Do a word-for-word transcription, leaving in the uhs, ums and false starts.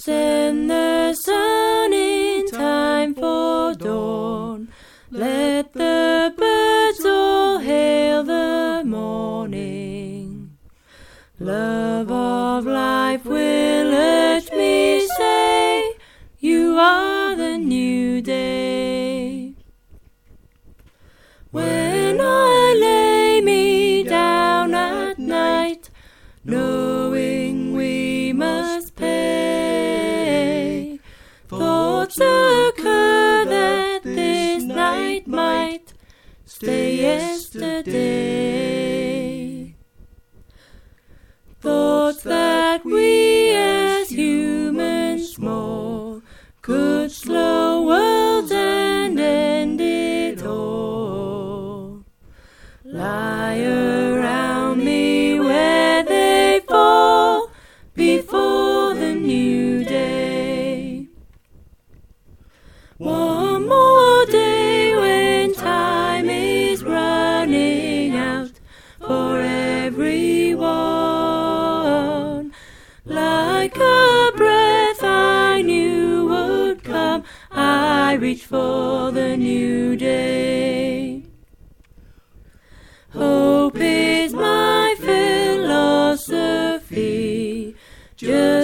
Send the sun in time for dawn. Let the birds all hail the morning. Love of life will urge me, say, you are the new day. When I lay me down at night, knowing we must pay, thoughts occur that this night might stay yesterday. Thoughts that we as humans small could slow worlds and end it all, lie around me where they fall before the new day. One more day when time is running out for everyone, like a breath I knew would come, I reach for the new day. Hope is my philosophy, just